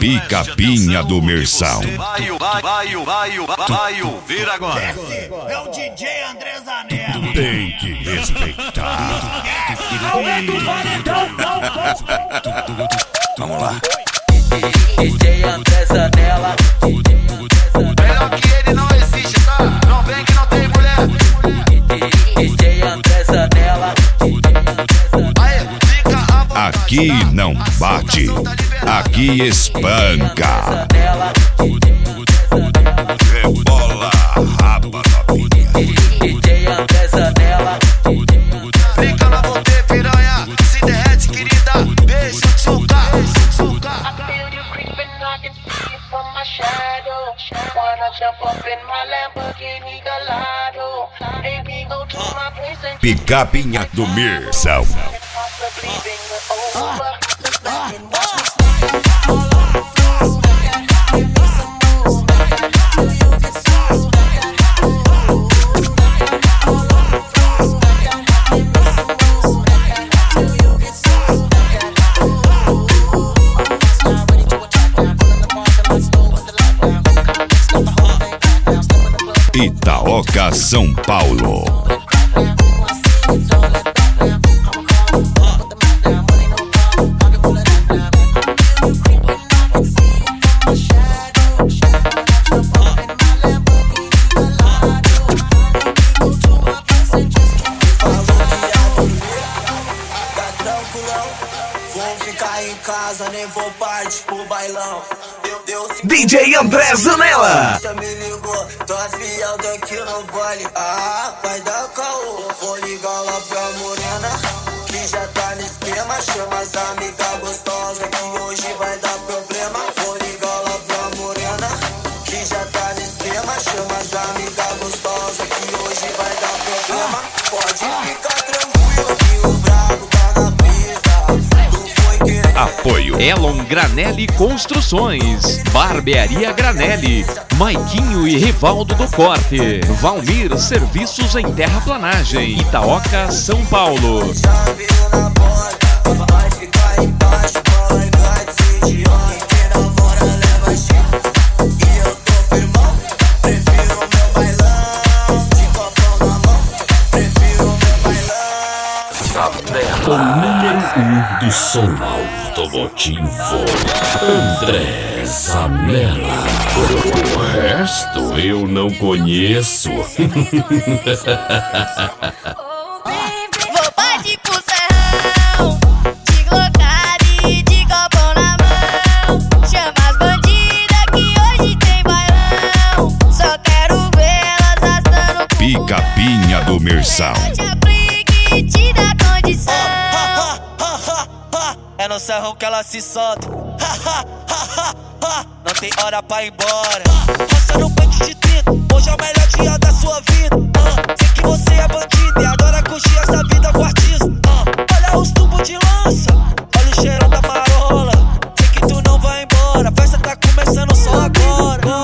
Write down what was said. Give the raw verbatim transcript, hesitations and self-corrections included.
Pica-pinha do Mersal. Vai, vai, vai, vai, vai ouvir agora. Esse é o D J André Zanella. Tem que respeitar. Aumenta o paredão, Vamos lá. D J André Zanella. Melhor que ele não existe, tá? Não vem que não tem mulher. D J André Zanella. Aqui não bate, aqui espanca. Rebola a raba novinha. D J André Zanella. Fica na você, piranha. Se derrete, querida. Beijo, tchuca, tchuca. Pica-pinha do Mersal. Itaoca, São Paulo. Vou ficar em casa, nem vou partir pro bailão. D J André Zanella. Já me ligou, tô afiado aqui no baile. Ah, vai dar caô. Vou ligar lá pra morena, que já tá no esquema. Chama as amigas gostosas, que hoje vai dar problema. Vou ligar lá pra morena, que já tá no esquema. Chama as amigas gostosas, que hoje vai dar problema. Pode ficar tranquilo que o brabo tá na pista. Tu foi querer. Apoio Elon Granelli Construções, Barbearia Granelli, Maiquinho e Rivaldo do Corte, Valmir Serviços em Terraplanagem, Itaoca, São Paulo. Já veio na porta, vai ficar embaixo, vai, vai ser idiota. Quem namora leva chifre, e eu tô firmão. Prefiro meu bailão, de copão na mão. Prefiro meu bailão. O número um do som automotivo, André Zanella. O resto eu não conheço. Vou partir pro serrão, de glocari, de copão na mão. Chama as bandidas que hoje tem bailão. Só quero vê-las arrastando. Pica-pinha do Mersal. Te aplique e te dá condição. É no serrão que ela se solta. Não tem hora pra ir embora. Roça no pente de trinta, hoje é o melhor dia da sua vida.